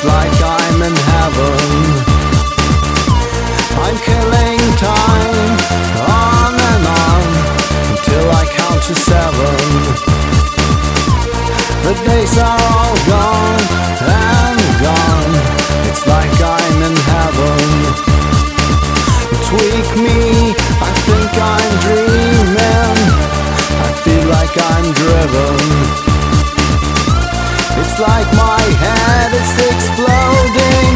It's like I'm in heaven. I'm killing time on and on until I count to 7. The days are all gone and gone. It's like I'm in heaven. Tweak me, I think I'm dreaming. I feel like I'm driven. It's like my head is exploding.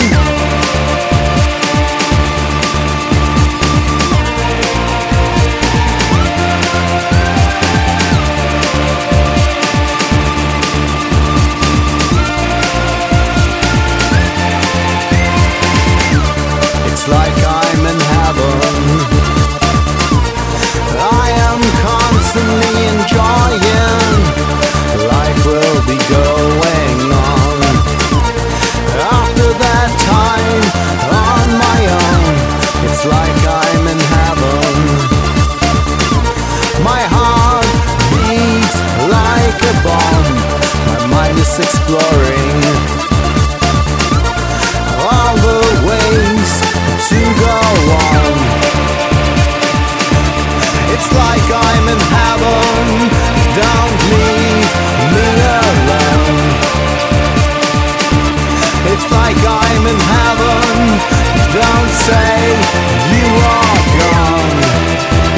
It's like I'm in heaven. I am constantly enjoying. Life will be going on. After that time on my own, it's like I'm in heaven. My heart beats like a bomb. My mind is exploring all the ways to go on. It's like I'm in heaven. Don't leave me alone. It's like I'm in heaven. Don't say you are gone.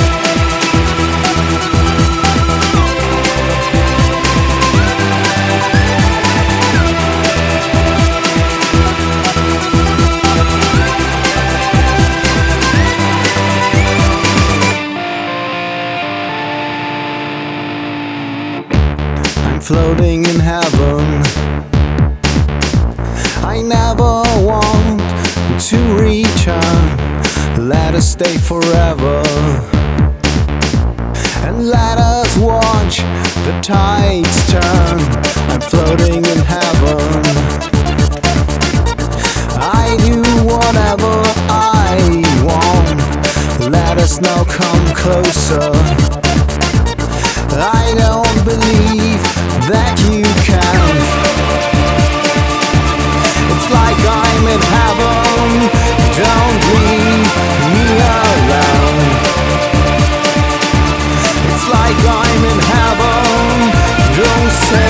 Floating in heaven. I never want to return. Let us stay forever and let us watch the tides turn. I'm floating in heaven. I do whatever I want. Let us now come closer. I don't believe that you can. It's like I'm in heaven. Don't leave me alone. It's like I'm in heaven. Don't say